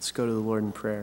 Let's go to the Lord in prayer.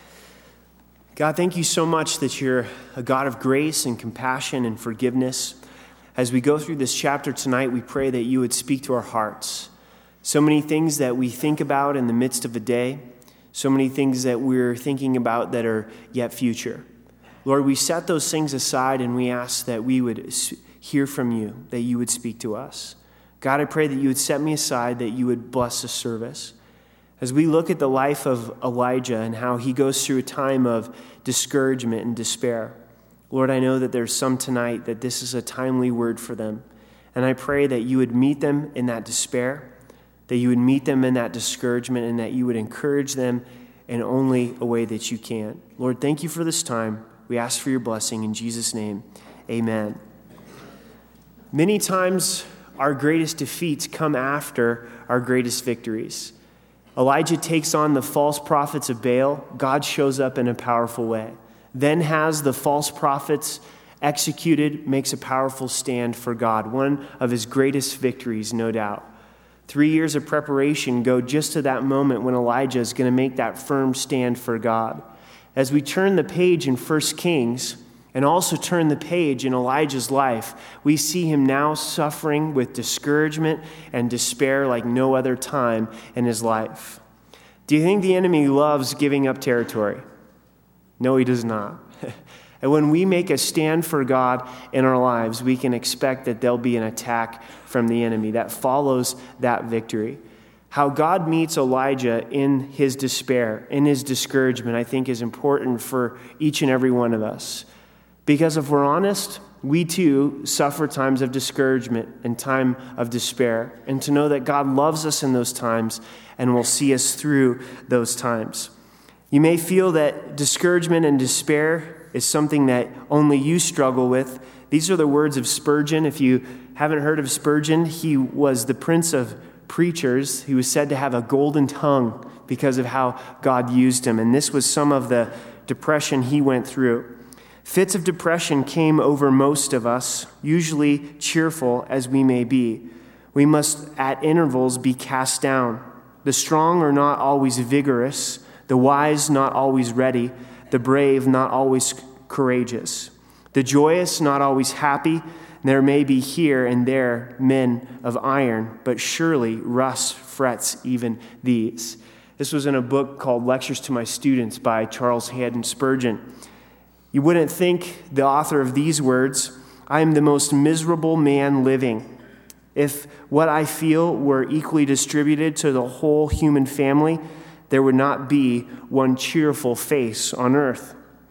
God, thank you so much that you're a God of grace and compassion and forgiveness. As we go through this chapter tonight, we pray that you would speak to our hearts. So many things that we think about in the midst of a day, so many things that we're thinking about that are yet future. Lord, we set those things aside and we ask that we would hear from you, that you would speak to us. God, I pray that you would set me aside, that you would bless the service. As we look at the life of Elijah and how he goes through a time of discouragement and despair, Lord, I know that there's some tonight that this is a timely word for them. And I pray that you would meet them in that despair, that you would meet them in that discouragement, and that you would encourage them in only a way that you can. Lord, thank you for this time. We ask for your blessing in Jesus' name. Amen. Many times our greatest defeats come after our greatest victories. Elijah takes on the false prophets of Baal. God shows up in a powerful way. Then has the false prophets executed, makes a powerful stand for God. One of his greatest victories, no doubt. 3 years of preparation go just to that moment when Elijah is going to make that firm stand for God. As we turn the page in 1 Kings and also turn the page in Elijah's life, we see him now suffering with discouragement and despair like no other time in his life. Do you think the enemy loves giving up territory? No, he does not. And when we make a stand for God in our lives, we can expect that there'll be an attack from the enemy that follows that victory. How God meets Elijah in his despair, in his discouragement, I think is important for each and every one of us. Because if we're honest, we too suffer times of discouragement and time of despair. And to know that God loves us in those times and will see us through those times. You may feel that discouragement and despair is something that only you struggle with. These are the words of Spurgeon. If you haven't heard of Spurgeon, he was the prince of preachers. He was said to have a golden tongue because of how God used him. And this was some of the depression he went through. Fits of depression came over most of us, usually cheerful as we may be. We must at intervals be cast down. The strong are not always vigorous, the wise not always ready, the brave not always courageous, the joyous not always happy. There may be here and there men of iron, but surely rust frets even these. This was in a book called Lectures to My Students by Charles Haddon Spurgeon. You wouldn't think the author of these words, I am the most miserable man living. If what I feel were equally distributed to the whole human family, there would not be one cheerful face on earth.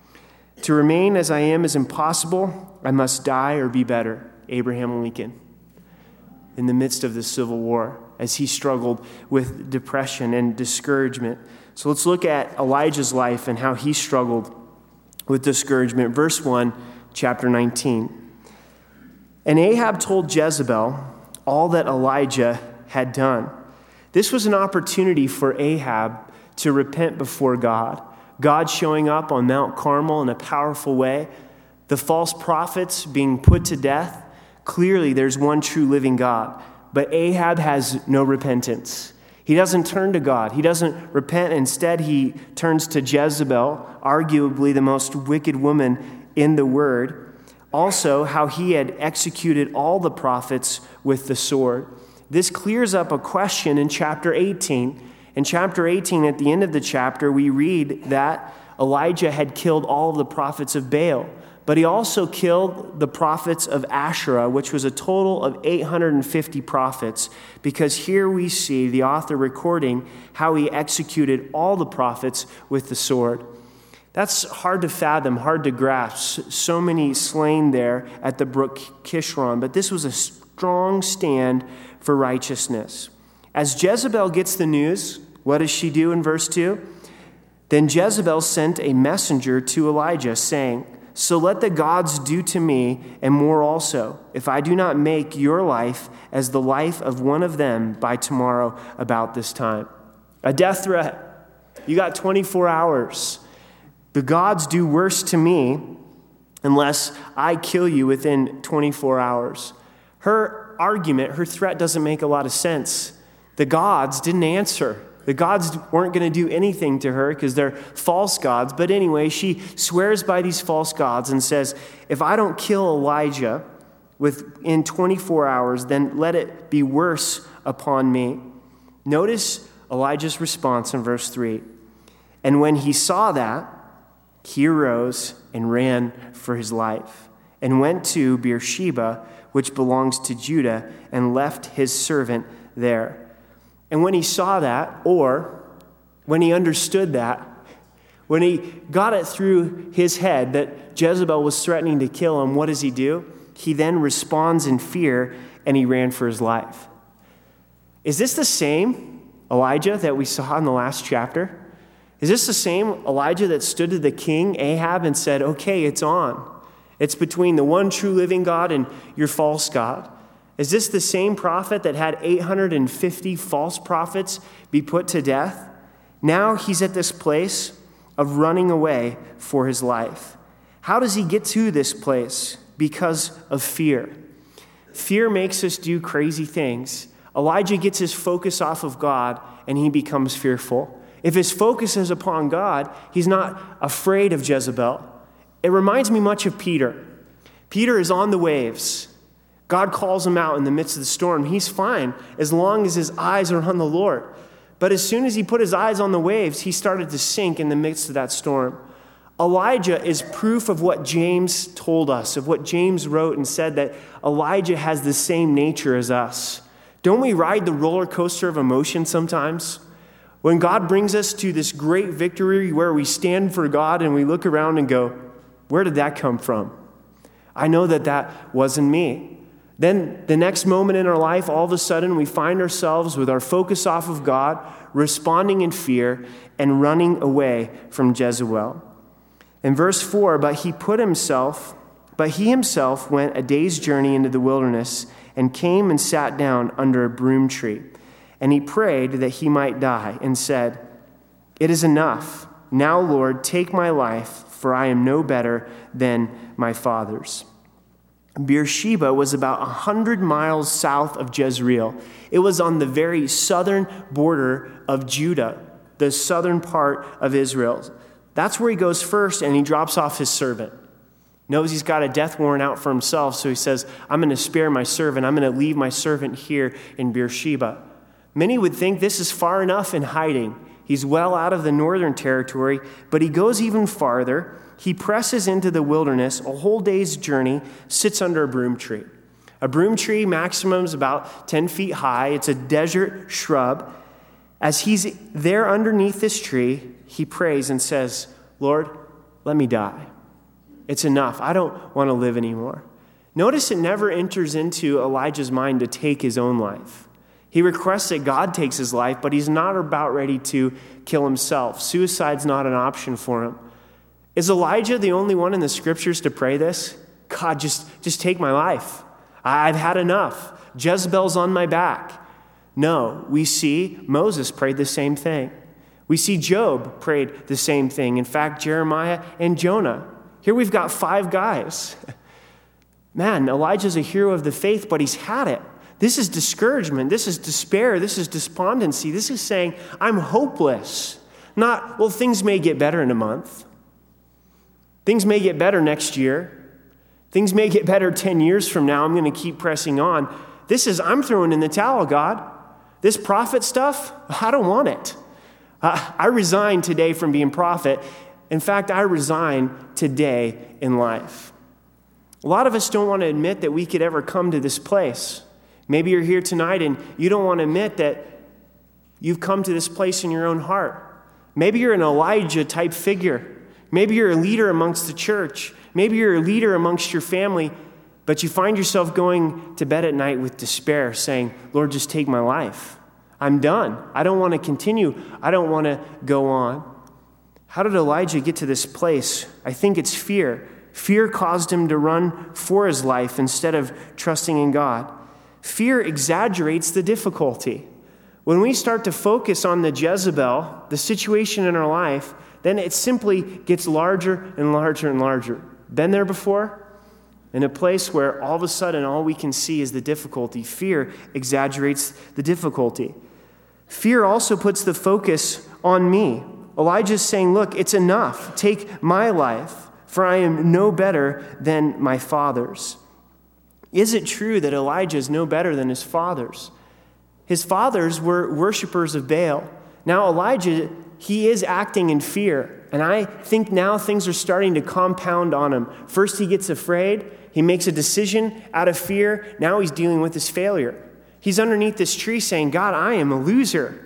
To remain as I am is impossible. I must die or be better. Abraham Lincoln. In the midst of the Civil War, as he struggled with depression and discouragement. So let's look at Elijah's life and how he struggled with discouragement. Verse 1, chapter 19. And Ahab told Jezebel all that Elijah had done. This was an opportunity for Ahab to repent before God. God showing up on Mount Carmel in a powerful way. The false prophets being put to death. Clearly, there's one true living God. But Ahab has no repentance. He doesn't turn to God. He doesn't repent. Instead, he turns to Jezebel, arguably the most wicked woman in the word. Also, how he had executed all the prophets with the sword. This clears up a question in chapter 18. In chapter 18, at the end of the chapter, we read that Elijah had killed all of the prophets of Baal. But he also killed the prophets of Asherah, which was a total of 850 prophets, because here we see the author recording how he executed all the prophets with the sword. That's hard to fathom, hard to grasp. So many slain there at the brook Kishron, but this was a strong stand for righteousness. As Jezebel gets the news, what does she do in verse 2? Then Jezebel sent a messenger to Elijah, saying, So let the gods do to me, and more also, if I do not make your life as the life of one of them by tomorrow about this time. A death threat. You got 24 hours. The gods do worse to me unless I kill you within 24 hours. Her argument, her threat doesn't make a lot of sense. The gods didn't answer. The gods weren't going to do anything to her because they're false gods. But anyway, she swears by these false gods and says, if I don't kill Elijah within 24 hours, then let it be worse upon me. Notice Elijah's response in verse 3. And when he saw that, he arose and ran for his life and went to Beersheba, which belongs to Judah, and left his servant there. And when he saw that, or when he understood that, when he got it through his head that Jezebel was threatening to kill him, what does he do? He then responds in fear, and he ran for his life. Is this the same Elijah that we saw in the last chapter? Is this the same Elijah that stood to the king, Ahab, and said, okay, it's on. It's between the one true living God and your false God. Is this the same prophet that had 850 false prophets be put to death? Now he's at this place of running away for his life. How does he get to this place? Because of fear. Fear makes us do crazy things. Elijah gets his focus off of God and he becomes fearful. If his focus is upon God, he's not afraid of Jezebel. It reminds me much of Peter. Peter is on the waves. God calls him out in the midst of the storm. He's fine as long as his eyes are on the Lord. But as soon as he put his eyes on the waves, he started to sink in the midst of that storm. Elijah is proof of what James told us, of what James wrote and said, that Elijah has the same nature as us. Don't we ride the roller coaster of emotion sometimes? When God brings us to this great victory where we stand for God and we look around and go, where did that come from? I know that wasn't me. Then the next moment in our life, all of a sudden we find ourselves with our focus off of God, responding in fear and running away from Jezebel. In verse 4, but he himself went a day's journey into the wilderness and came and sat down under a broom tree. And he prayed that he might die and said, it is enough. Now, Lord, take my life, for I am no better than my fathers. Beersheba was about 100 miles south of Jezreel. It was on the very southern border of Judah, the southern part of Israel. That's where he goes first, and he drops off his servant. Knows he's got a death warrant out for himself, so he says, I'm going to spare my servant. I'm going to leave my servant here in Beersheba. Many would think this is far enough in hiding. He's well out of the northern territory, but he goes even farther. He presses into the wilderness, a whole day's journey, sits under a broom tree. A broom tree maximum is about 10 feet high. It's a desert shrub. As he's there underneath this tree, he prays and says, Lord, let me die. It's enough. I don't want to live anymore. Notice it never enters into Elijah's mind to take his own life. He requests that God takes his life, but he's not about ready to kill himself. Suicide's not an option for him. Is Elijah the only one in the scriptures to pray this? God, just take my life. I've had enough. Jezebel's on my back. No, we see Moses prayed the same thing. We see Job prayed the same thing. In fact, Jeremiah and Jonah. Here we've got 5 guys. Man, Elijah's a hero of the faith, but he's had it. This is discouragement. This is despair. This is despondency. This is saying, I'm hopeless. Not, well, things may get better in a month. Things may get better next year. Things may get better 10 years from now. I'm going to keep pressing on. This is, I'm throwing in the towel, God. This prophet stuff, I don't want it. I resign today from being prophet. In fact, I resign today in life. A lot of us don't want to admit that we could ever come to this place. Maybe you're here tonight and you don't want to admit that you've come to this place in your own heart. Maybe you're an Elijah-type figure. Maybe you're a leader amongst the church. Maybe you're a leader amongst your family, but you find yourself going to bed at night with despair, saying, Lord, just take my life. I'm done. I don't want to continue. I don't want to go on. How did Elijah get to this place? I think it's fear. Fear caused him to run for his life instead of trusting in God. Fear exaggerates the difficulty. When we start to focus on the Jezebel, the situation in our life, then it simply gets larger and larger and larger. Been there before? In a place where all of a sudden all we can see is the difficulty. Fear exaggerates the difficulty. Fear also puts the focus on me. Elijah's saying, look, it's enough. Take my life, for I am no better than my fathers. Is it true that Elijah is no better than his fathers? His fathers were worshipers of Baal. Now Elijah, he is acting in fear. And I think now things are starting to compound on him. First he gets afraid. He makes a decision out of fear. Now he's dealing with his failure. He's underneath this tree saying, God, I am a loser.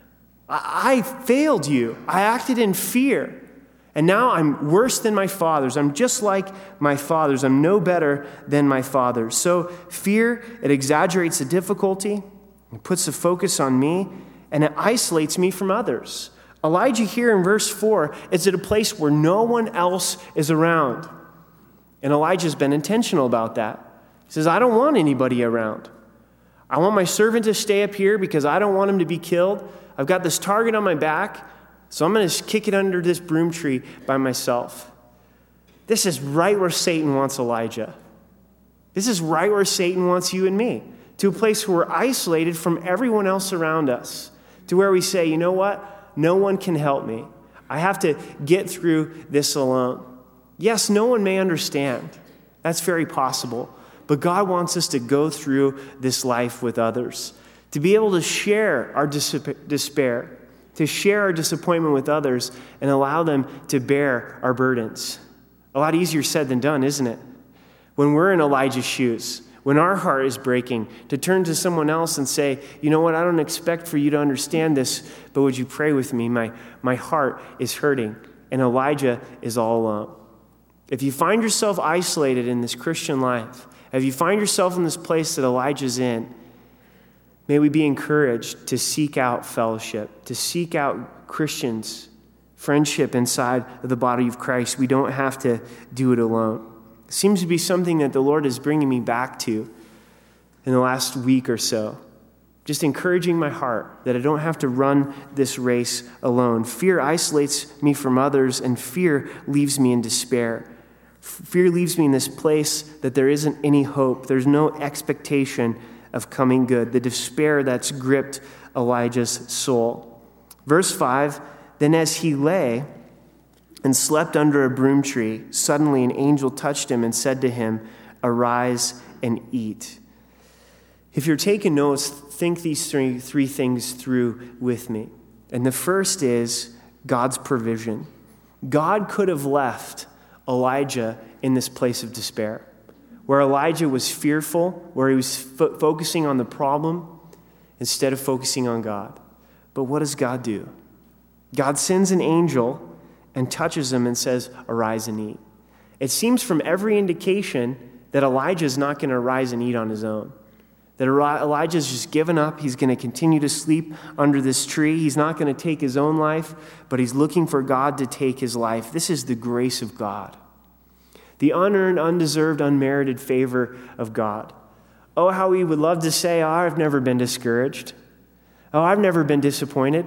I failed you. I acted in fear. And now I'm worse than my fathers. I'm just like my fathers. I'm no better than my fathers. So fear, it exaggerates the difficulty. It puts the focus on me. And it isolates me from others. Elijah here in verse 4 is at a place where no one else is around. And Elijah's been intentional about that. He says, I don't want anybody around. I want my servant to stay up here because I don't want him to be killed. I've got this target on my back, so I'm going to kick it under this broom tree by myself. This is right where Satan wants Elijah. This is right where Satan wants you and me, to a place where we're isolated from everyone else around us, to where we say, you know what? No one can help me. I have to get through this alone. Yes, no one may understand. That's very possible. But God wants us to go through this life with others, to be able to share our despair, to share our disappointment with others and allow them to bear our burdens. A lot easier said than done, isn't it? When we're in Elijah's shoes, when our heart is breaking, to turn to someone else and say, you know what, I don't expect for you to understand this, but would you pray with me? My heart is hurting, and Elijah is all alone. If you find yourself isolated in this Christian life, if you find yourself in this place that Elijah's in, may we be encouraged to seek out fellowship, to seek out Christians, friendship inside of the body of Christ. We don't have to do it alone. It seems to be something that the Lord is bringing me back to in the last week or so. Just encouraging my heart that I don't have to run this race alone. Fear isolates me from others, and fear leaves me in despair. Fear leaves me in this place that there isn't any hope. There's no expectation of coming good. The despair that's gripped Elijah's soul. Verse 5, then as he lay and slept under a broom tree, suddenly an angel touched him and said to him, arise and eat. If you're taking notes, think these three things through with me. And the first is God's provision. God could have left Elijah in this place of despair, where Elijah was fearful, where he was focusing on the problem instead of focusing on God. But what does God do? God sends an angel and touches him and says, arise and eat. It seems from every indication that Elijah is not going to arise and eat on his own. That Elijah's just given up. He's going to continue to sleep under this tree. He's not going to take his own life, but he's looking for God to take his life. This is the grace of God. The unearned, undeserved, unmerited favor of God. Oh, how we would love to say, oh, I've never been discouraged. Oh, I've never been disappointed.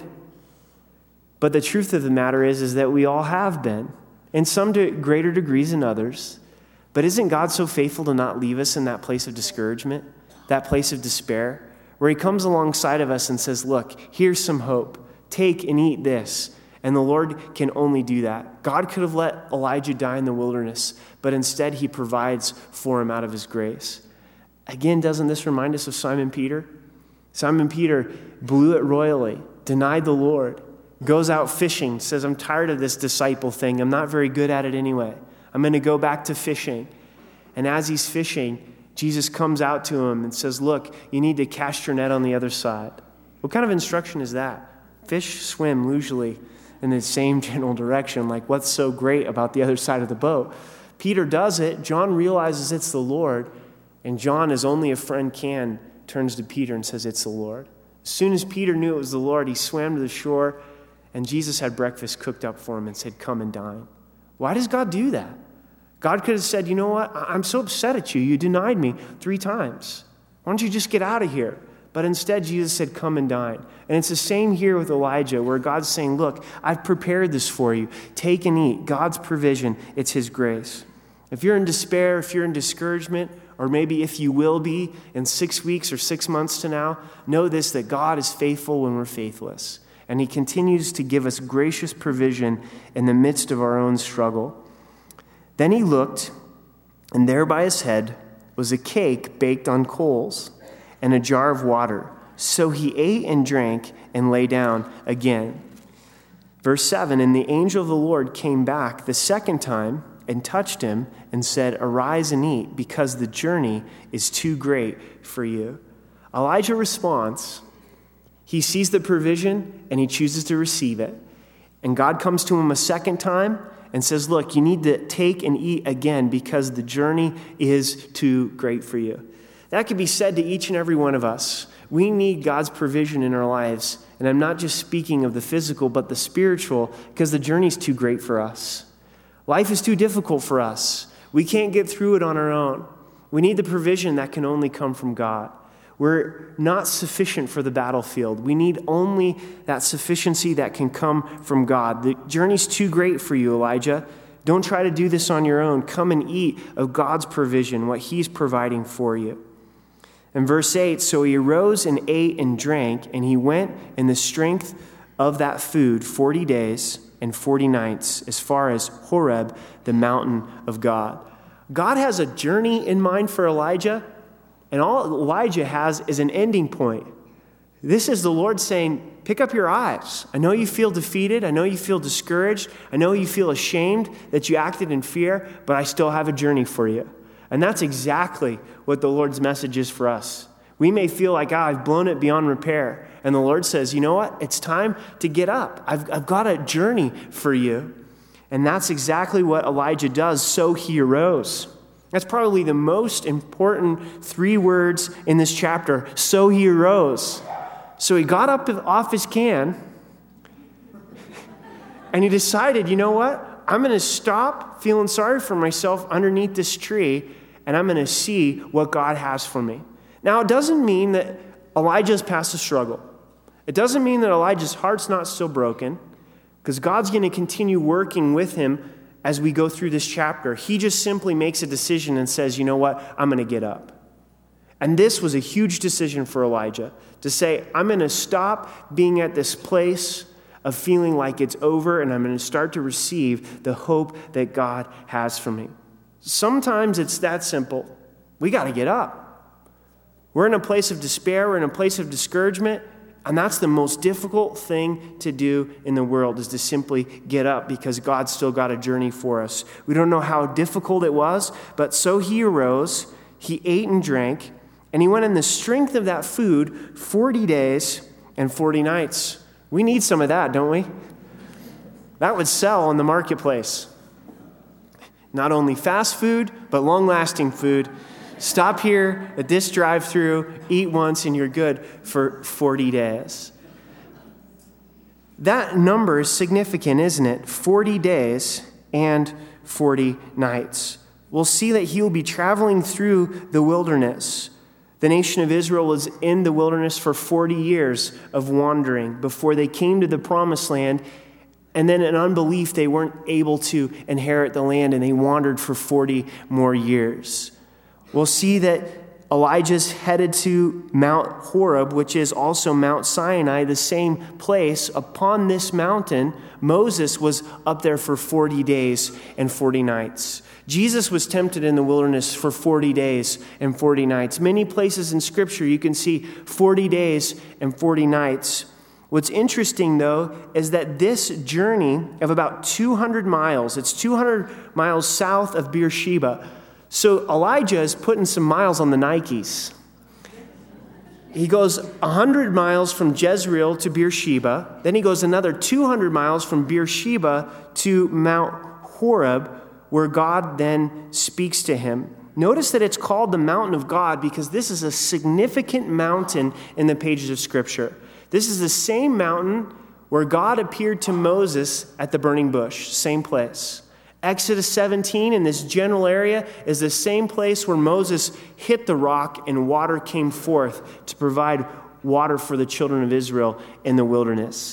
But the truth of the matter is that we all have been, in some greater degrees than others. But isn't God so faithful to not leave us in that place of discouragement, that place of despair, where he comes alongside of us and says, look, here's some hope. Take and eat this. And the Lord can only do that. God could have let Elijah die in the wilderness, but instead he provides for him out of his grace. Again, doesn't this remind us of Simon Peter? Simon Peter blew it royally, denied the Lord, goes out fishing, says, I'm tired of this disciple thing. I'm not very good at it anyway. I'm going to go back to fishing. And as he's fishing, Jesus comes out to him and says, look, you need to cast your net on the other side. What kind of instruction is that? Fish swim usually in the same general direction. Like, what's so great about the other side of the boat? Peter does it. John realizes it's the Lord. And John, as only a friend can, turns to Peter and says, it's the Lord. As soon as Peter knew it was the Lord, he swam to the shore, and Jesus had breakfast cooked up for him and said, come and dine. Why does God do that? God could have said, you know what? I'm so upset at you. You denied me 3 times. Why don't you just get out of here? But instead, Jesus said, come and dine. And it's the same here with Elijah, where God's saying, look, I've prepared this for you. Take and eat. God's provision. It's his grace. If you're in despair, if you're in discouragement, or maybe if you will be in 6 weeks or 6 months to now, know this, that God is faithful when we're faithless. And he continues to give us gracious provision in the midst of our own struggle. Then he looked, and there by his head was a cake baked on coals and a jar of water. So he ate and drank and lay down again. Verse 7, and the angel of the Lord came back the second time and touched him and said, arise and eat, because the journey is too great for you. Elijah responds. He sees the provision and he chooses to receive it. And God comes to him a second time and says, look, you need to take and eat again because the journey is too great for you. That could be said to each and every one of us. We need God's provision in our lives. And I'm not just speaking of the physical, but the spiritual, because the journey is too great for us. Life is too difficult for us. We can't get through it on our own. We need the provision that can only come from God. We're not sufficient for the battlefield. We need only that sufficiency that can come from God. The journey's too great for you, Elijah. Don't try to do this on your own. Come and eat of God's provision, what he's providing for you. In verse 8, so he arose and ate and drank, and he went in the strength of that food 40 days and 40 nights as far as Horeb, the mountain of God. God has a journey in mind for Elijah, and all Elijah has is an ending point. This is the Lord saying, pick up your eyes. I know you feel defeated. I know you feel discouraged. I know you feel ashamed that you acted in fear, but I still have a journey for you. And that's exactly what the Lord's message is for us. We may feel like, I've blown it beyond repair. And the Lord says, you know what? It's time to get up. I've got a journey for you. And that's exactly what Elijah does. So he arose. That's probably the most important 3 words in this chapter. So he arose. So he got up off his can and he decided, you know what? I'm going to stop feeling sorry for myself underneath this tree, and I'm going to see what God has for me. Now, it doesn't mean that Elijah's past the struggle. It doesn't mean that Elijah's heart's not still broken, because God's going to continue working with him as we go through this chapter. He just simply makes a decision and says, you know what? I'm going to get up. And this was a huge decision for Elijah, to say, I'm going to stop being at this place of feeling like it's over, and I'm going to start to receive the hope that God has for me. Sometimes it's that simple. We got to get up. We're in a place of despair. We're in a place of discouragement, and that's the most difficult thing to do in the world, is to simply get up, because God's still got a journey for us. We don't know how difficult it was, but so he arose, he ate and drank, and he went in the strength of that food 40 days and 40 nights. We need some of that, don't we? That would sell in the marketplace. Not only fast food, but long-lasting food. Stop here at this drive-thru, eat once, and you're good for 40 days. That number is significant, isn't it? 40 days and 40 nights. We'll see that he will be traveling through the wilderness. The nation of Israel was in the wilderness for 40 years of wandering before they came to the promised land. And then in unbelief, they weren't able to inherit the land, and they wandered for 40 more years. We'll see that Elijah's headed to Mount Horeb, which is also Mount Sinai, the same place. Upon this mountain, Moses was up there for 40 days and 40 nights. Jesus was tempted in the wilderness for 40 days and 40 nights. Many places in Scripture you can see 40 days and 40 nights. What's interesting, though, is that this journey of about 200 miles, it's 200 miles south of Beersheba. So Elijah is putting some miles on the Nikes. He goes 100 miles from Jezreel to Beersheba. Then he goes another 200 miles from Beersheba to Mount Horeb, where God then speaks to him. Notice that it's called the mountain of God because this is a significant mountain in the pages of Scripture. This is the same mountain where God appeared to Moses at the burning bush, same place. Exodus 17 in this general area is the same place where Moses hit the rock and water came forth to provide water for the children of Israel in the wilderness.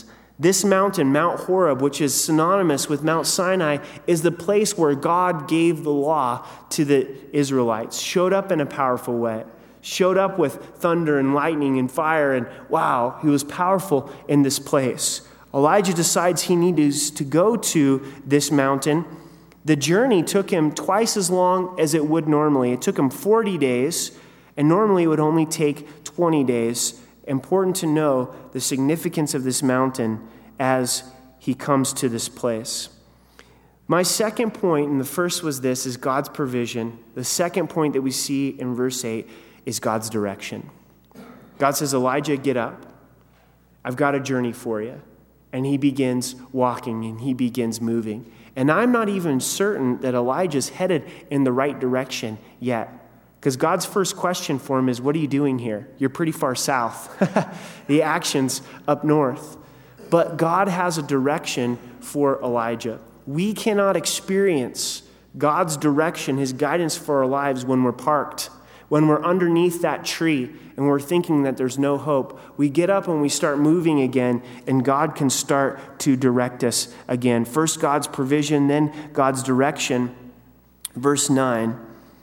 This mountain, Mount Horeb, which is synonymous with Mount Sinai, is the place where God gave the law to the Israelites, showed up in a powerful way, showed up with thunder and lightning and fire, and wow, he was powerful in this place. Elijah decides he needs to go to this mountain. The journey took him twice as long as it would normally. It took him 40 days, and normally it would only take 20 days. Important to know the significance of this mountain as he comes to this place. My second point, and the first was this, is God's provision. The second point that we see in verse 8 is God's direction. God says, Elijah, get up. I've got a journey for you. And he begins walking and he begins moving. And I'm not even certain that Elijah's headed in the right direction yet. Because God's first question for him is, what are you doing here? You're pretty far south. The action's up north. But God has a direction for Elijah. We cannot experience God's direction, his guidance for our lives when we're parked, when we're underneath that tree and we're thinking that there's no hope. We get up and we start moving again, and God can start to direct us again. First God's provision, then God's direction. Verse 9.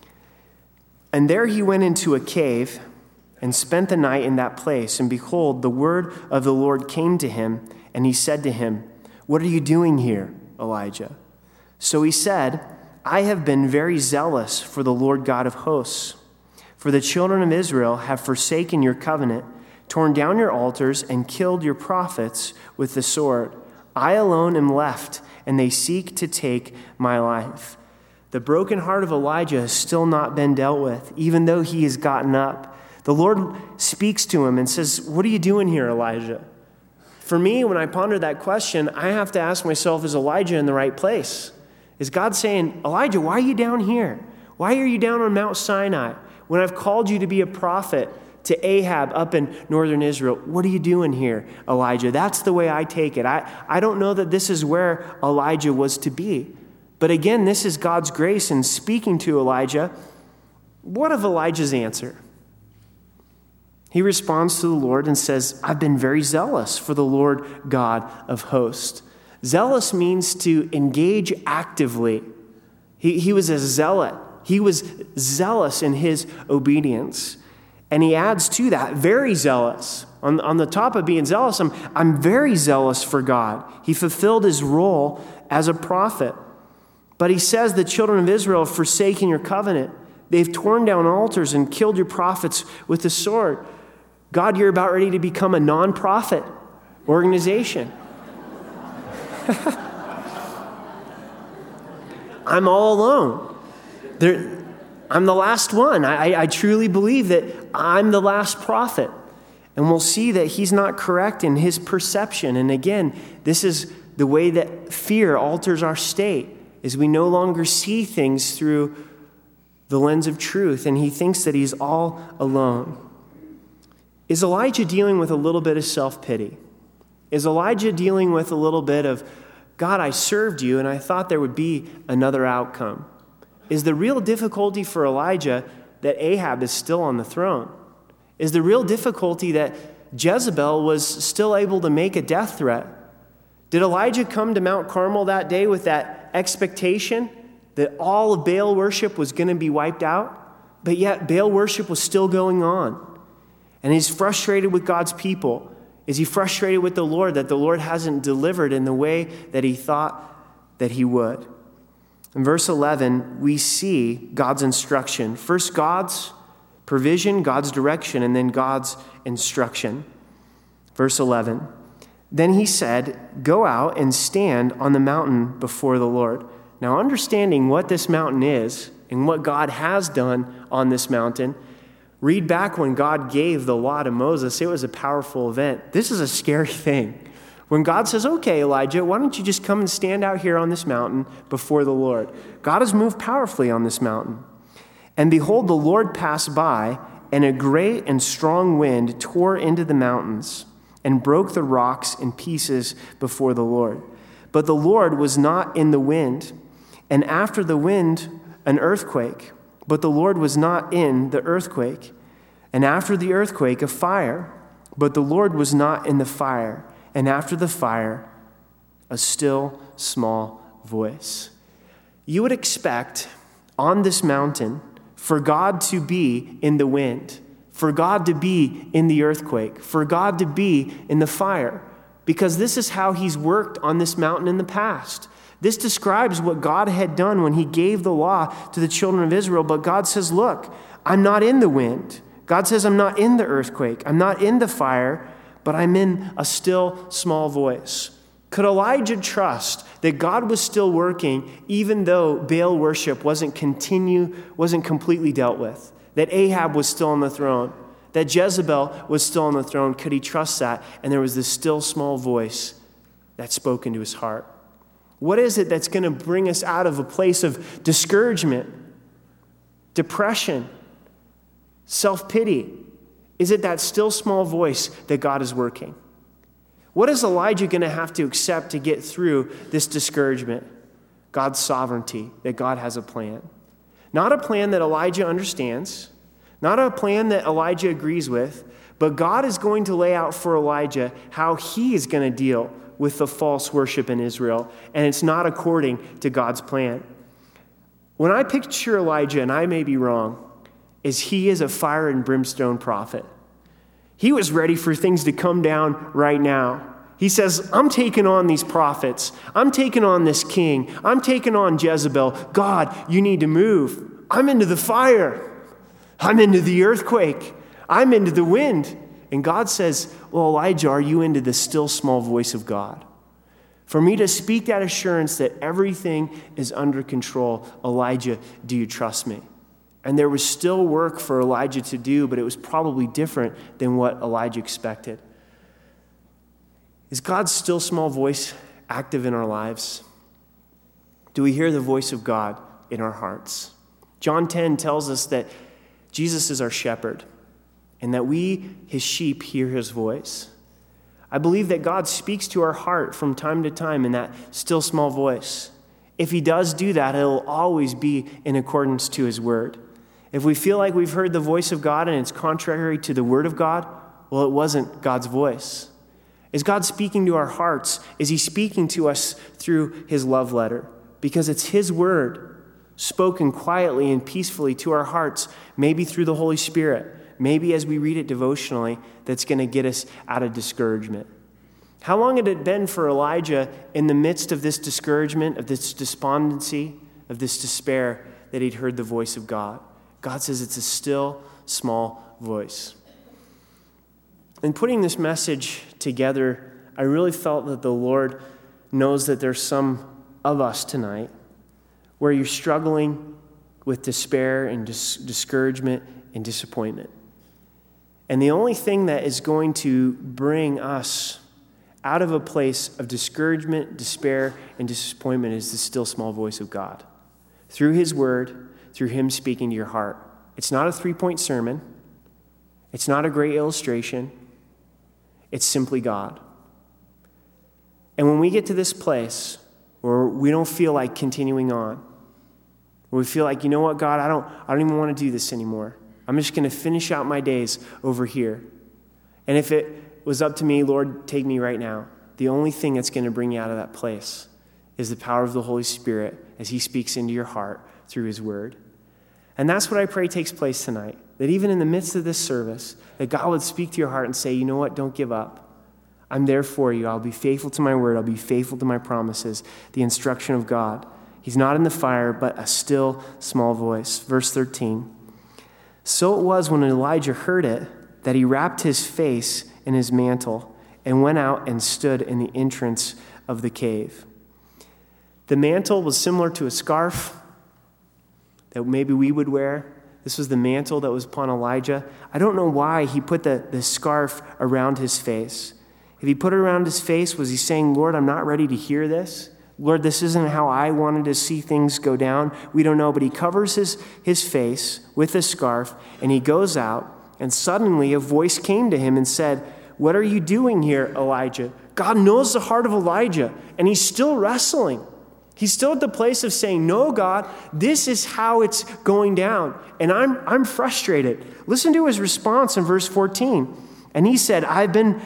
And there he went into a cave and spent the night in that place. And behold, the word of the Lord came to him, and he said to him, what are you doing here, Elijah? So he said, I have been very zealous for the Lord God of hosts. For the children of Israel have forsaken your covenant, torn down your altars, and killed your prophets with the sword. I alone am left, and they seek to take my life. The broken heart of Elijah has still not been dealt with, even though he has gotten up. The Lord speaks to him and says, what are you doing here, Elijah? For me, when I ponder that question, I have to ask myself, is Elijah in the right place? Is God saying, Elijah, why are you down here? Why are you down on Mount Sinai? When I've called you to be a prophet to Ahab up in northern Israel, what are you doing here, Elijah? That's the way I take it. I don't know that this is where Elijah was to be. But again, this is God's grace in speaking to Elijah. What of Elijah's answer? He responds to the Lord and says, I've been very zealous for the Lord God of hosts. Zealous means to engage actively. He was a zealot. He was zealous in his obedience. And he adds to that, very zealous. On the top of being zealous, I'm very zealous for God. He fulfilled his role as a prophet. But he says the children of Israel have forsaken your covenant. They've torn down altars and killed your prophets with the sword. God, you're about ready to become a non-profit organization. I'm all alone. I'm the last one. I truly believe that I'm the last prophet. And we'll see that he's not correct in his perception. And again, this is the way that fear alters our state, is we no longer see things through the lens of truth, and he thinks that he's all alone. Is Elijah dealing with a little bit of self-pity? Is Elijah dealing with a little bit of, God, I served you, and I thought there would be another outcome? Is the real difficulty for Elijah that Ahab is still on the throne? Is the real difficulty that Jezebel was still able to make a death threat? Did Elijah come to Mount Carmel that day with that expectation that all of Baal worship was going to be wiped out? But yet Baal worship was still going on. And he's frustrated with God's people. Is he frustrated with the Lord that the Lord hasn't delivered in the way that he thought that he would? In verse 11, we see God's instruction. First, God's provision, God's direction, and then God's instruction. Verse 11, then he said, go out and stand on the mountain before the Lord. Now, understanding what this mountain is and what God has done on this mountain, read back when God gave the law to Moses. It was a powerful event. This is a scary thing. When God says, okay, Elijah, why don't you just come and stand out here on this mountain before the Lord? God has moved powerfully on this mountain. And behold, the Lord passed by, and a great and strong wind tore into the mountains and broke the rocks in pieces before the Lord. But the Lord was not in the wind. And after the wind, an earthquake. But the Lord was not in the earthquake. And after the earthquake, a fire. But the Lord was not in the fire. and after the fire, a still small voice. You would expect on this mountain for God to be in the wind, for God to be in the earthquake, for God to be in the fire, because this is how he's worked on this mountain in the past. This describes what God had done when he gave the law to the children of Israel. But God says, look, I'm not in the wind. God says, I'm not in the earthquake. I'm not in the fire, but I'm in a still small voice. Could Elijah trust that God was still working even though Baal worship wasn't completely dealt with? That Ahab was still on the throne? That Jezebel was still on the throne? Could he trust that? And there was this still small voice that spoke into his heart. What is it that's going to bring us out of a place of discouragement, depression, self-pity? Is it that still small voice that God is working? What is Elijah going to have to accept to get through this discouragement? God's sovereignty, that God has a plan. Not a plan that Elijah understands, not a plan that Elijah agrees with, but God is going to lay out for Elijah how he is going to deal with the false worship in Israel, and it's not according to God's plan. When I picture Elijah, and I may be wrong, is he is a fire and brimstone prophet. He was ready for things to come down right now. He says, I'm taking on these prophets. I'm taking on this king. I'm taking on Jezebel. God, you need to move. I'm into the fire. I'm into the earthquake. I'm into the wind. And God says, well, Elijah, are you into the still small voice of God? For me to speak that assurance that everything is under control, Elijah, do you trust me? And there was still work for Elijah to do, but it was probably different than what Elijah expected. Is God's still small voice active in our lives? Do we hear the voice of God in our hearts? John 10 tells us that Jesus is our shepherd, and that we, his sheep, hear his voice. I believe that God speaks to our heart from time to time in that still small voice. If he does do that, it'll always be in accordance to his word. If we feel like we've heard the voice of God and it's contrary to the word of God, well, it wasn't God's voice. Is God speaking to our hearts? Is he speaking to us through his love letter? Because it's his word spoken quietly and peacefully to our hearts, maybe through the Holy Spirit. Maybe as we read it devotionally, that's going to get us out of discouragement. How long had it been for Elijah in the midst of this discouragement, of this despondency, of this despair, that he'd heard the voice of God? God says it's a still, small voice. In putting this message together, I really felt that the Lord knows that there's some of us tonight where you're struggling with despair and discouragement and disappointment. And the only thing that is going to bring us out of a place of discouragement, despair, and disappointment is the still small voice of God. Through his word, through him speaking to your heart. It's not a 3-point sermon. It's not a great illustration. It's simply God. And when we get to this place where we don't feel like continuing on, where we feel like, you know what, God, I don't even want to do this anymore. I'm just going to finish out my days over here. And if it was up to me, Lord, take me right now. The only thing that's going to bring you out of that place is the power of the Holy Spirit as he speaks into your heart through his word. And that's what I pray takes place tonight. That even in the midst of this service, that God would speak to your heart and say, you know what, don't give up. I'm there for you. I'll be faithful to my word. I'll be faithful to my promises. The instruction of God. He's not in the fire, but a still small voice. Verse 13. So it was when Elijah heard it that he wrapped his face in his mantle and went out and stood in the entrance of the cave. The mantle was similar to a scarf that maybe we would wear. This was the mantle that was upon Elijah. I don't know why he put the scarf around his face. If he put it around his face, was he saying, Lord, I'm not ready to hear this? Lord, this isn't how I wanted to see things go down. We don't know, but he covers his face with a scarf, and he goes out, and suddenly a voice came to him and said, what are you doing here, Elijah? God knows the heart of Elijah, and he's still wrestling. He's still at the place of saying, no, God, this is how it's going down, and I'm frustrated. Listen to his response in verse 14. And he said, I've been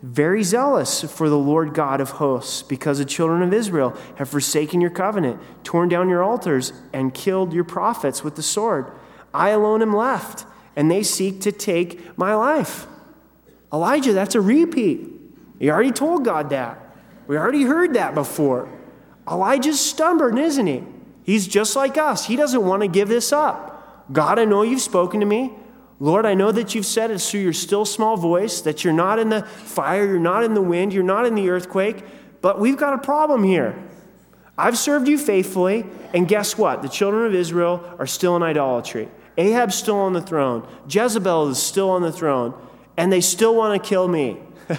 very zealous for the Lord God of hosts, because the children of Israel have forsaken your covenant, torn down your altars, and killed your prophets with the sword. I alone am left, and they seek to take my life." Elijah, that's a repeat. He already told God that. We already heard that before. Elijah's stubborn, isn't he? He's just like us. He doesn't want to give this up. God, I know you've spoken to me. Lord, I know that you've said it through your still small voice, that you're not in the fire, you're not in the wind, you're not in the earthquake, but we've got a problem here. I've served you faithfully, and guess what? The children of Israel are still in idolatry. Ahab's still on the throne. Jezebel is still on the throne, and they still want to kill me.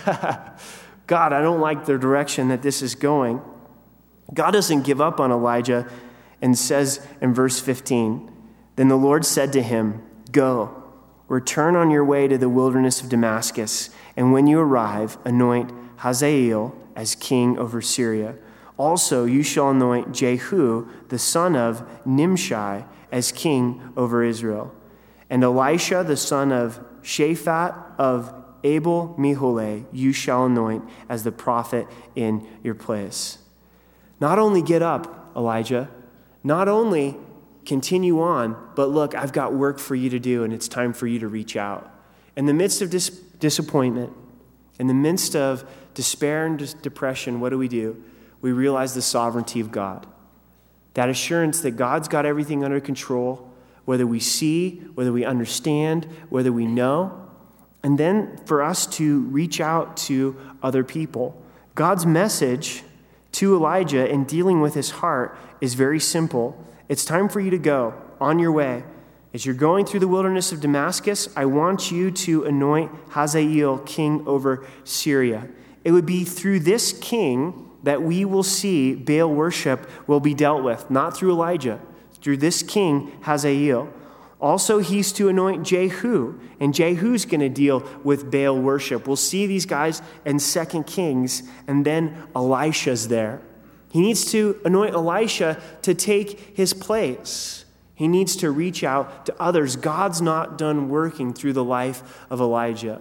God, I don't like the direction that this is going. God doesn't give up on Elijah and says in verse 15, "Then the Lord said to him, 'Go, return on your way to the wilderness of Damascus, and when you arrive, anoint Hazael as king over Syria. Also you shall anoint Jehu, the son of Nimshi, as king over Israel. And Elisha, the son of Shaphat of Abel-Meholah, you shall anoint as the prophet in your place.'" Not only get up, Elijah, not only continue on, but look, I've got work for you to do, and it's time for you to reach out. In the midst of disappointment, in the midst of despair and depression, what do? We realize the sovereignty of God. That assurance that God's got everything under control, whether we see, whether we understand, whether we know. And then for us to reach out to other people. God's message to Elijah in dealing with his heart is very simple. It's time for you to go on your way. As you're going through the wilderness of Damascus, I want you to anoint Hazael king over Syria. It would be through this king that we will see Baal worship will be dealt with, not through Elijah, through this king Hazael. Also, he's to anoint Jehu, and Jehu's going to deal with Baal worship. We'll see these guys in 2 Kings, and then Elisha's there. He needs to anoint Elisha to take his place. He needs to reach out to others. God's not done working through the life of Elijah.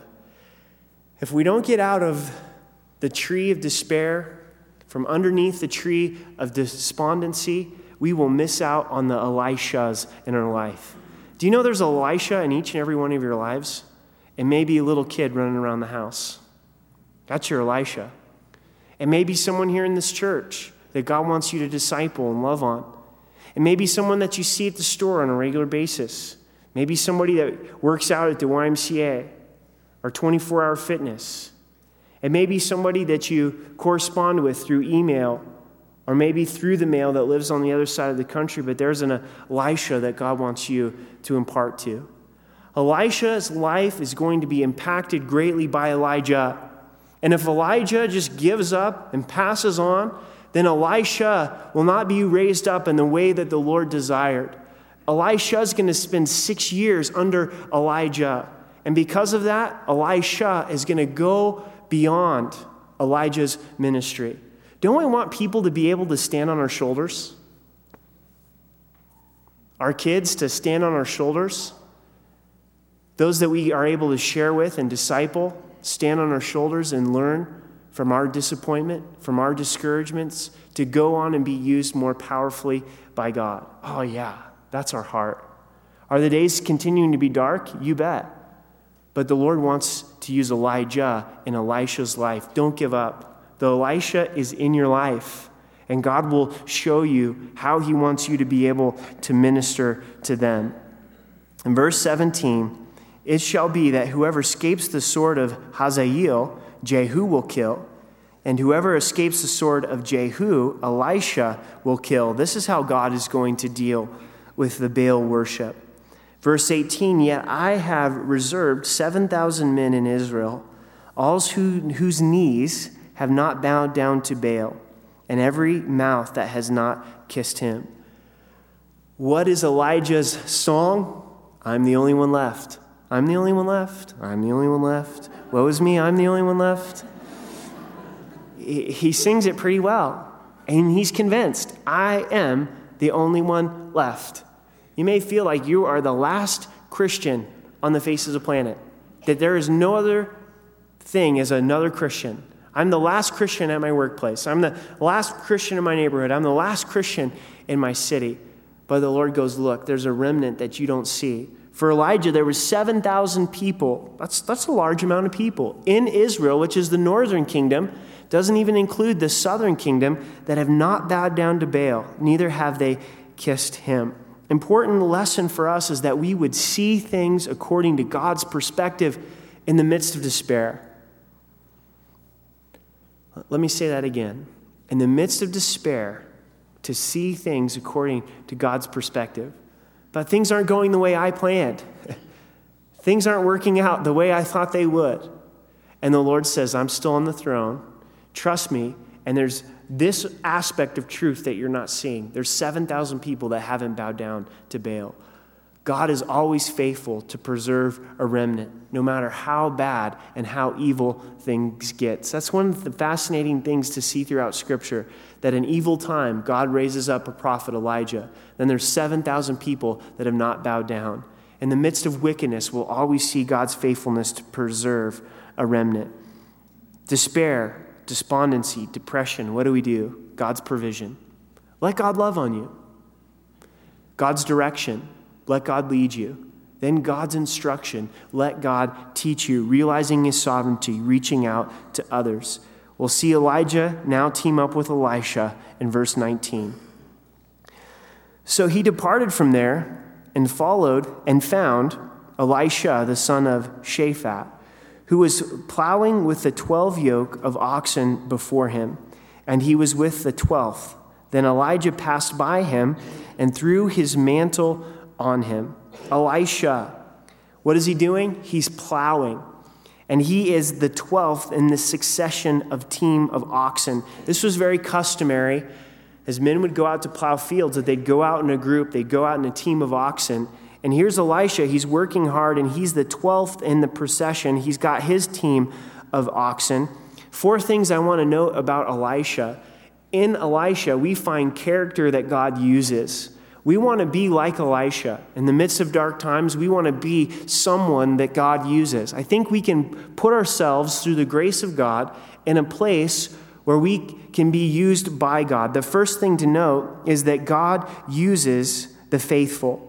If we don't get out of the tree of despair, from underneath the tree of despondency, we will miss out on the Elishas in our life. Do you know there's Elisha in each and every one of your lives? It may be a little kid running around the house. That's your Elisha. It may be someone here in this church that God wants you to disciple and love on. It may be someone that you see at the store on a regular basis. Maybe somebody that works out at the YMCA or 24-hour fitness. It may be somebody that you correspond with through email or maybe through the mail that lives on the other side of the country, but there's an Elisha that God wants you to impart to. Elisha's life is going to be impacted greatly by Elijah. And if Elijah just gives up and passes on, then Elisha will not be raised up in the way that the Lord desired. Elisha is going to spend 6 years under Elijah. And because of that, Elisha is going to go beyond Elijah's ministry. Don't we want people to be able to stand on our shoulders? Our kids to stand on our shoulders? Those that we are able to share with and disciple, stand on our shoulders and learn from our disappointment, from our discouragements, to go on and be used more powerfully by God. Oh yeah, that's our heart. Are the days continuing to be dark? You bet. But the Lord wants to use Elijah in Elisha's life. Don't give up. The Elisha is in your life, and God will show you how he wants you to be able to minister to them. In verse 17, "It shall be that whoever escapes the sword of Hazael, Jehu will kill, and whoever escapes the sword of Jehu, Elisha will kill." This is how God is going to deal with the Baal worship. Verse 18, "Yet I have reserved 7,000 men in Israel, all whose knees have not bowed down to Baal, and every mouth that has not kissed him." What is Elijah's song? I'm the only one left. I'm the only one left. I'm the only one left. Woe is me, I'm the only one left. He sings it pretty well, and he's convinced, I am the only one left. You may feel like you are the last Christian on the face of the planet, that there is no other thing as another Christian. I'm the last Christian at my workplace. I'm the last Christian in my neighborhood. I'm the last Christian in my city. But the Lord goes, look, there's a remnant that you don't see. For Elijah, there were 7,000 people. That's a large amount of people in Israel, which is the northern kingdom. Doesn't even include the southern kingdom, that have not bowed down to Baal. Neither have they kissed him. Important lesson for us is that we would see things according to God's perspective in the midst of despair. Let me say that again. In the midst of despair, to see things according to God's perspective. But things aren't going the way I planned. Things aren't working out the way I thought they would. And the Lord says, I'm still on the throne. Trust me. And there's this aspect of truth that you're not seeing. There's 7,000 people that haven't bowed down to Baal. God is always faithful to preserve a remnant, no matter how bad and how evil things get. That's one of the fascinating things to see throughout Scripture, that in evil time, God raises up a prophet, Elijah. Then there's 7,000 people that have not bowed down. In the midst of wickedness, we'll always see God's faithfulness to preserve a remnant. Despair, despondency, depression, what do? God's provision. Let God love on you. God's direction. Let God lead you. Then God's instruction. Let God teach you, realizing his sovereignty, reaching out to others. We'll see Elijah now team up with Elisha in verse 19. So he departed from there and followed and found Elisha, the son of Shaphat, who was plowing with the 12 yoke of oxen before him, and he was with the 12th. Then Elijah passed by him and threw his mantle on him. Elisha, what is he doing? He's plowing. And he is the 12th in the succession of team of oxen. This was very customary. As men would go out to plow fields, that they'd go out in a group, they'd go out in a team of oxen. And here's Elisha. He's working hard, and he's the 12th in the procession. He's got his team of oxen. 4 things I want to note about Elisha. In Elisha, we find character that God uses. We want to be like Elisha. In the midst of dark times, we want to be someone that God uses. I think we can put ourselves through the grace of God in a place where we can be used by God. The first thing to note is that God uses the faithful.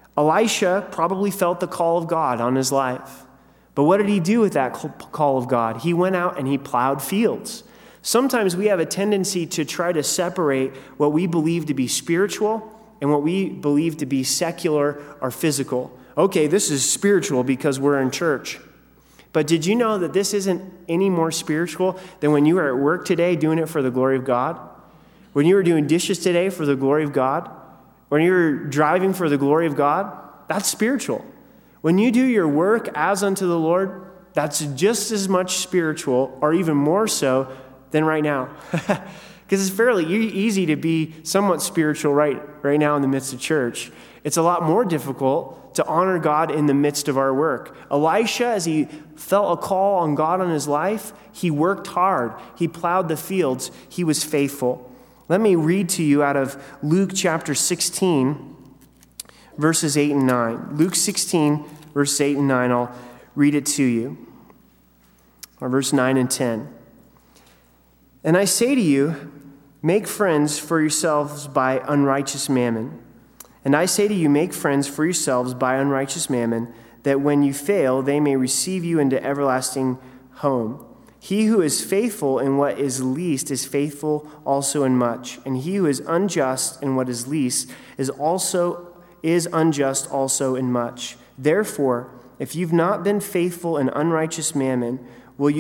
Elisha probably felt the call of God on his life. But what did he do with that call of God? He went out and he plowed fields. Sometimes we have a tendency to try to separate what we believe to be spiritual and what we believe to be secular or physical. Okay, this is spiritual because we're in church. But did you know that this isn't any more spiritual than when you were at work today doing it for the glory of God? When you were doing dishes today for the glory of God? When you were driving for the glory of God? That's spiritual. When you do your work as unto the Lord, that's just as much spiritual, or even more so, than right now. Because it's fairly easy to be somewhat spiritual right now in the midst of church. It's a lot more difficult to honor God in the midst of our work. Elisha, as he felt a call on God on his life, he worked hard. He plowed the fields. He was faithful. Let me read to you out of Luke chapter 16, verses 8 and 9. Luke 16, verses 8 and 9. I'll read it to you. Or verse 9 and 10. And I say to you, make friends for yourselves by unrighteous mammon. And I say to you, make friends for yourselves by unrighteous mammon, that when you fail, they may receive you into everlasting home. He who is faithful in what is least is faithful also in much. And he who is unjust in what is least is unjust also in much. Therefore, if you've not been faithful in unrighteous mammon, who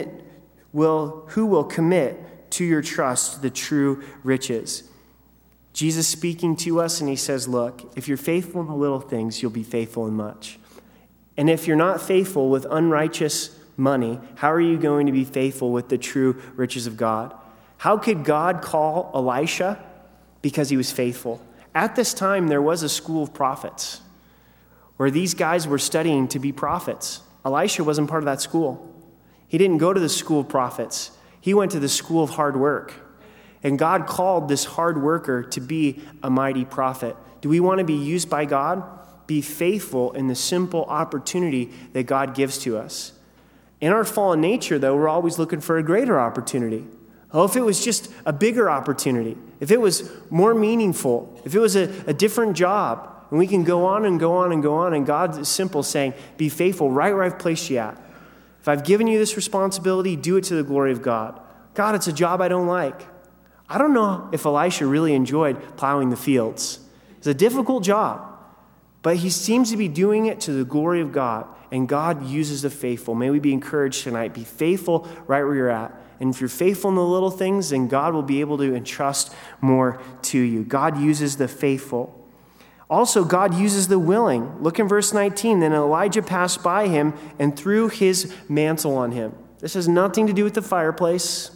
will commit to your trust the true riches? Jesus speaking to us, and he says, look, if you're faithful in the little things, you'll be faithful in much. And if you're not faithful with unrighteous money, how are you going to be faithful with the true riches of God? How could God call Elisha? Because he was faithful. At this time, there was a school of prophets where these guys were studying to be prophets. Elisha wasn't part of that school. He didn't go to the school of prophets. He went to the school of hard work. And God called this hard worker to be a mighty prophet. Do we want to be used by God? Be faithful in the simple opportunity that God gives to us. In our fallen nature, though, we're always looking for a greater opportunity. Oh, if it was just a bigger opportunity, if it was more meaningful, if it was a different job, and we can go on and go on and go on, and God's simple saying, be faithful right where I've placed you at. If I've given you this responsibility, do it to the glory of God. God, it's a job I don't like. I don't know if Elisha really enjoyed plowing the fields. It's a difficult job, but he seems to be doing it to the glory of God, and God uses the faithful. May we be encouraged tonight. Be faithful right where you're at. And if you're faithful in the little things, then God will be able to entrust more to you. God uses the faithful. Also, God uses the willing. Look in verse 19. Then Elijah passed by him and threw his mantle on him. This has nothing to do with the fireplace.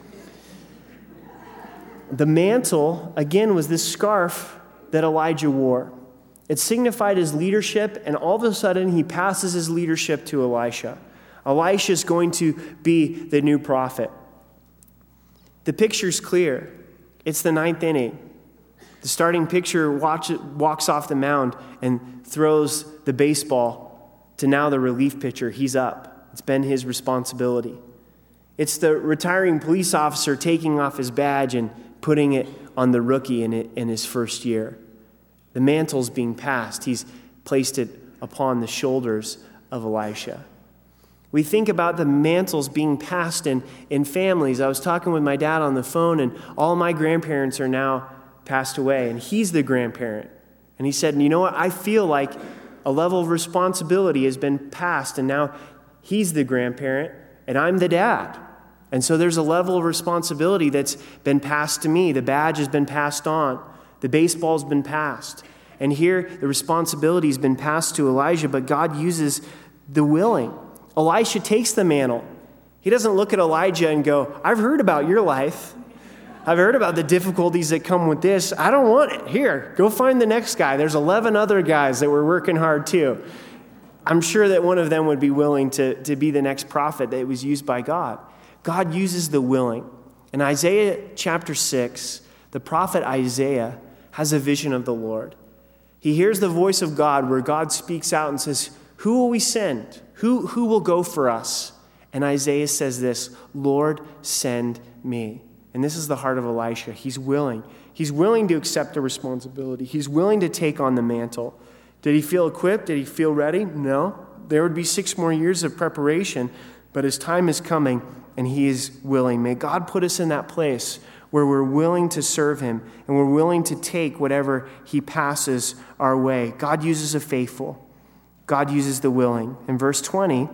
The mantle, again, was this scarf that Elijah wore. It signified his leadership, and all of a sudden he passes his leadership to Elisha. Elisha is going to be the new prophet. The picture's clear. It's the 9th inning. The starting pitcher walks off the mound and throws the baseball to now the relief pitcher. He's up. It's been his responsibility. It's the retiring police officer taking off his badge and putting it on the rookie in his first year. The mantle's being passed. He's placed it upon the shoulders of Elisha. We think about the mantles being passed in families. I was talking with my dad on the phone, and all my grandparents are now passed away, and he's the grandparent. And he said, you know what? I feel like a level of responsibility has been passed, and now he's the grandparent, and I'm the dad. And so there's a level of responsibility that's been passed to me. The badge has been passed on. The baseball's been passed. And here, the responsibility has been passed to Elijah, but God uses the willing. Elisha takes the mantle. He doesn't look at Elijah and go, I've heard about your life. I've heard about the difficulties that come with this. I don't want it. Here, go find the next guy. There's 11 other guys that were working hard too. I'm sure that one of them would be willing to be the next prophet that was used by God. God uses the willing. In Isaiah chapter 6, the prophet Isaiah has a vision of the Lord. He hears the voice of God where God speaks out and says, who will we send? Who will go for us? And Isaiah says this, Lord, send me. And this is the heart of Elisha. He's willing. He's willing to accept the responsibility. He's willing to take on the mantle. Did he feel equipped? Did he feel ready? No. There would be 6 more years of preparation, but his time is coming, and he is willing. May God put us in that place where we're willing to serve him and we're willing to take whatever he passes our way. God uses the faithful. God uses the willing. In verse 20,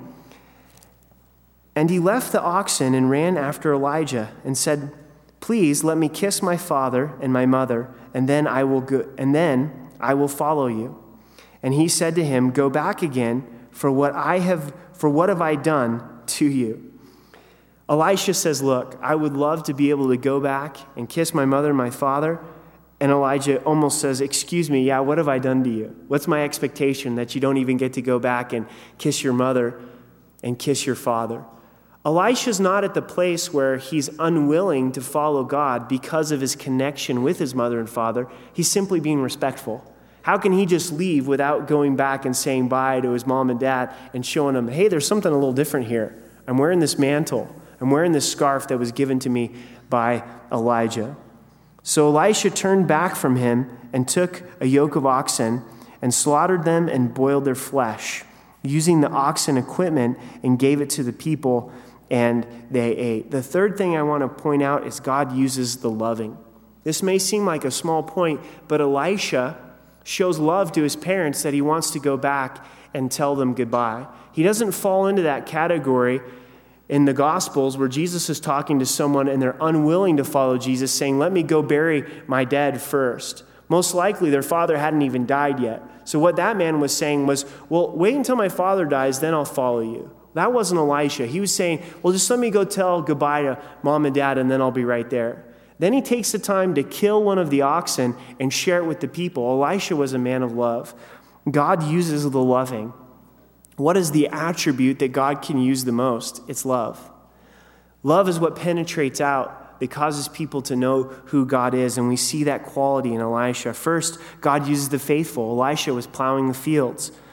and he left the oxen and ran after Elijah and said, please let me kiss my father and my mother, and then I will follow you. And he said to him, go back again, for what have I done to you? Elisha says, look, I would love to be able to go back and kiss my mother and my father. And Elijah almost says, excuse me, yeah, what have I done to you? What's my expectation that you don't even get to go back and kiss your mother and kiss your father? Elisha's not at the place where he's unwilling to follow God because of his connection with his mother and father. He's simply being respectful. How can he just leave without going back and saying bye to his mom and dad and showing them, hey, there's something a little different here. I'm wearing this mantle. I'm wearing this scarf that was given to me by Elijah. So Elisha turned back from him and took a yoke of oxen and slaughtered them and boiled their flesh, using the oxen equipment, and gave it to the people, and they ate. The third thing I want to point out is God uses the loving. This may seem like a small point, but Elisha shows love to his parents that he wants to go back and tell them goodbye. He doesn't fall into that category in the Gospels where Jesus is talking to someone and they're unwilling to follow Jesus, saying, let me go bury my dead first. Most likely their father hadn't even died yet. So what that man was saying was, well, wait until my father dies, then I'll follow you. That wasn't Elisha. He was saying, well, just let me go tell goodbye to mom and dad, and then I'll be right there. Then he takes the time to kill one of the oxen and share it with the people. Elisha was a man of love. God uses the loving. What is the attribute that God can use the most? It's love. Love is what penetrates out, that causes people to know who God is, and we see that quality in Elisha. First, God uses the faithful. Elisha was plowing the fields.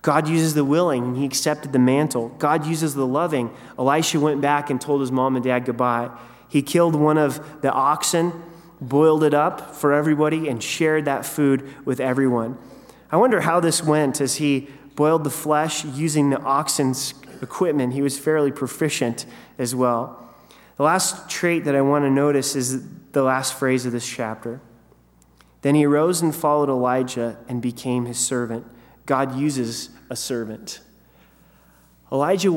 God uses the willing, and he accepted the mantle. God uses the loving. Elisha went back and told his mom and dad goodbye. He killed one of the oxen, boiled it up for everybody, and shared that food with everyone. I wonder how this went as he boiled the flesh using the oxen's equipment. He was fairly proficient as well. The last trait that I want to notice is the last phrase of this chapter. Then he arose and followed Elijah and became his servant. God uses a servant. Elisha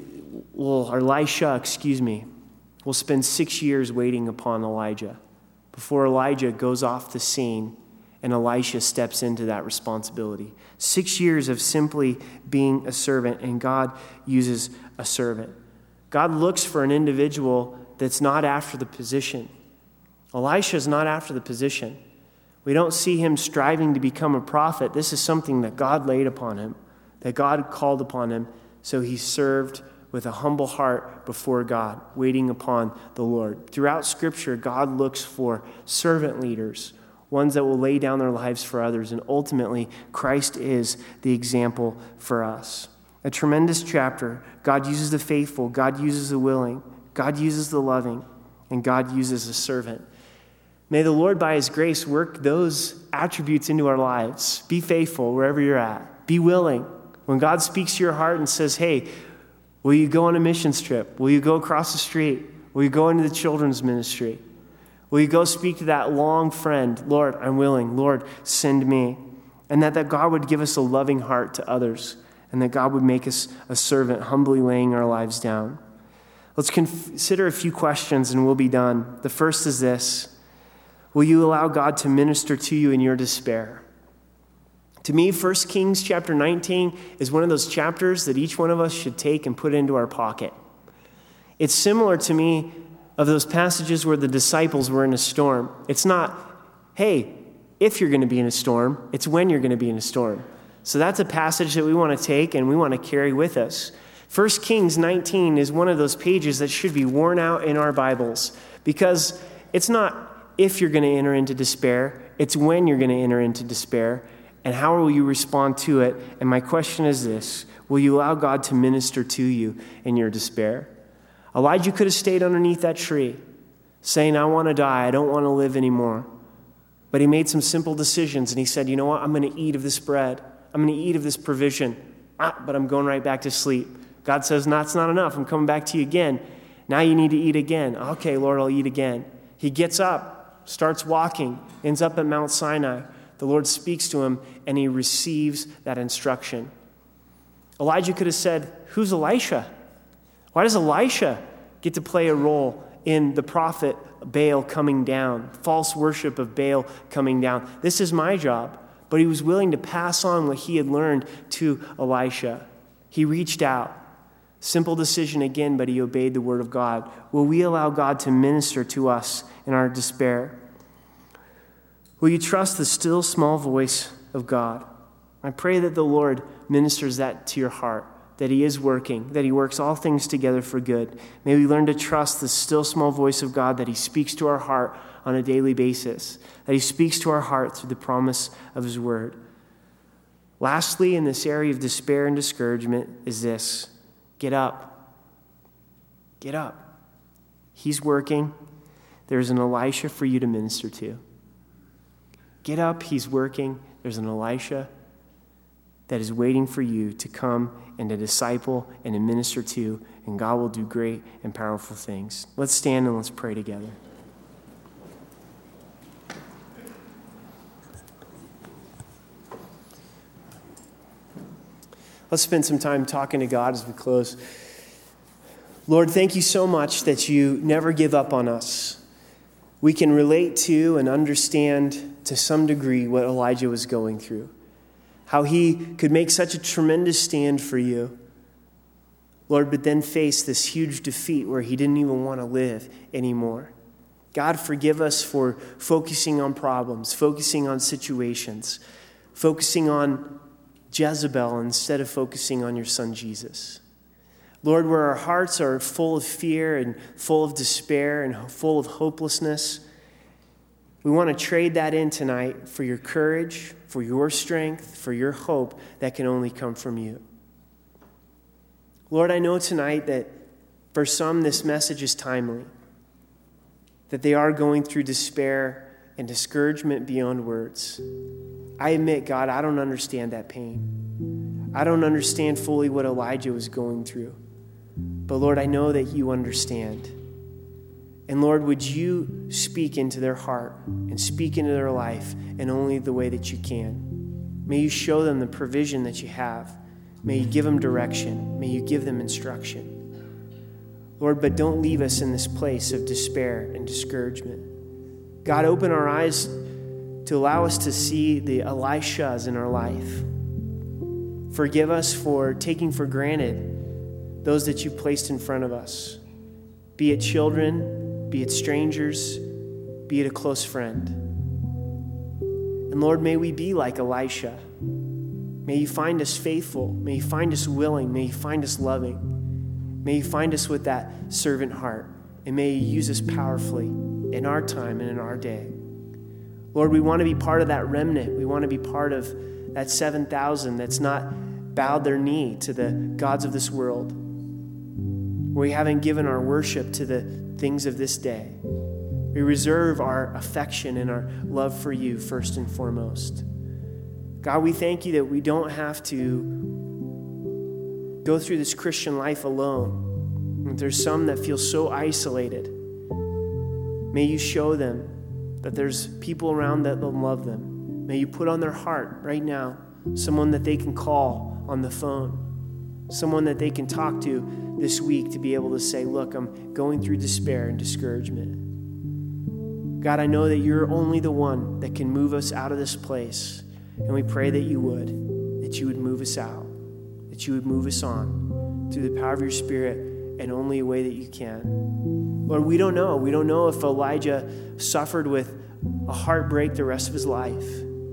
will spend 6 years waiting upon Elijah before Elijah goes off the scene and Elisha steps into that responsibility. 6 years of simply being a servant, and God uses a servant. God looks for an individual that's not after the position. Elisha is not after the position. We don't see him striving to become a prophet. This is something that God laid upon him, that God called upon him, so he served with a humble heart before God, waiting upon the Lord. Throughout Scripture, God looks for servant leaders, ones that will lay down their lives for others, and ultimately, Christ is the example for us. A tremendous chapter. God uses the faithful, God uses the willing, God uses the loving, and God uses a servant. May the Lord, by his grace, work those attributes into our lives. Be faithful wherever you're at. Be willing. When God speaks to your heart and says, hey, will you go on a missions trip? Will you go across the street? Will you go into the children's ministry? Will you go speak to that long friend? Lord, I'm willing. Lord, send me. And that God would give us a loving heart to others, and that God would make us a servant, humbly laying our lives down. Let's consider a few questions and we'll be done. The first is this. Will you allow God to minister to you in your despair? To me, 1 Kings chapter 19 is one of those chapters that each one of us should take and put into our pocket. It's similar to me of those passages where the disciples were in a storm. It's not, hey, if you're going to be in a storm, it's when you're going to be in a storm. So that's a passage that we want to take and we want to carry with us. 1 Kings 19 is one of those pages that should be worn out in our Bibles, because it's not if you're going to enter into despair, it's when you're going to enter into despair, and how will you respond to it? And my question is this: will you allow God to minister to you in your despair? Elijah could have stayed underneath that tree, saying, I want to die, I don't want to live anymore. But he made some simple decisions, and he said, you know what, I'm going to eat of this bread. I'm going to eat of this provision. But I'm going right back to sleep. God says, no, that's not enough. I'm coming back to you again. Now you need to eat again. Okay, Lord, I'll eat again. He gets up, starts walking, ends up at Mount Sinai. The Lord speaks to him, and he receives that instruction. Elijah could have said, who's Elisha? Why does Elisha get to play a role in the prophet Baal coming down, false worship of Baal coming down? This is my job. But he was willing to pass on what he had learned to Elisha. He reached out. Simple decision again, but he obeyed the word of God. Will we allow God to minister to us in our despair? Will you trust the still small voice of God? I pray that the Lord ministers that to your heart, that he is working, that he works all things together for good. May we learn to trust the still small voice of God, that he speaks to our heart on a daily basis, that he speaks to our heart through the promise of his word. Lastly, in this area of despair and discouragement is this: get up. Get up. He's working. There's an Elisha for you to minister to. Get up. He's working. There's an Elisha that is waiting for you to come and to disciple and to minister to, and God will do great and powerful things. Let's stand and let's pray together. Let's spend some time talking to God as we close. Lord, thank you so much that you never give up on us. We can relate to and understand to some degree what Elijah was going through, how he could make such a tremendous stand for you, Lord, but then face this huge defeat where he didn't even want to live anymore. God, forgive us for focusing on problems, focusing on situations, focusing on Jezebel instead of focusing on your son Jesus. Lord, where our hearts are full of fear and full of despair and full of hopelessness, We want to trade that in tonight for your courage, for your strength, for your hope that can only come from you. Lord, I know tonight that for some this message is timely, that they are going through despair and discouragement beyond words. I admit, God, I don't understand that pain. I don't understand fully what Elijah was going through. But Lord, I know that you understand. And Lord, would you speak into their heart and speak into their life in only the way that you can. May you show them the provision that you have. May you give them direction. May you give them instruction. Lord, but don't leave us in this place of despair and discouragement. God, open our eyes to allow us to see the Elishas in our life. Forgive us for taking for granted those that you placed in front of us, be it children, be it strangers, be it a close friend. And Lord, may we be like Elisha. May you find us faithful. May you find us willing. May you find us loving. May you find us with that servant heart. And may you use us powerfully in our time and in our day. Lord, we want to be part of that remnant. We want to be part of that 7,000 that's not bowed their knee to the gods of this world. We haven't given our worship to the things of this day. We reserve our affection and our love for you first and foremost. God, we thank you that we don't have to go through this Christian life alone. There's some that feel so isolated. May you show them that there's people around that will love them. May you put on their heart right now someone that they can call on the phone, someone that they can talk to this week to be able to say, look, I'm going through despair and discouragement. God, I know that you're only the one that can move us out of this place. And we pray that you would move us out, that you would move us on through the power of your Spirit and only a way that you can. Lord, we don't know. We don't know if Elijah suffered with a heartbreak the rest of his life.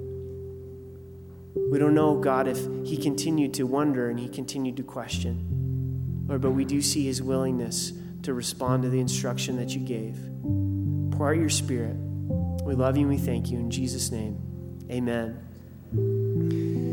We don't know, God, if he continued to wonder and he continued to question. Lord, but we do see his willingness to respond to the instruction that you gave. Pour out your Spirit. We love you and we thank you. In Jesus' name, amen.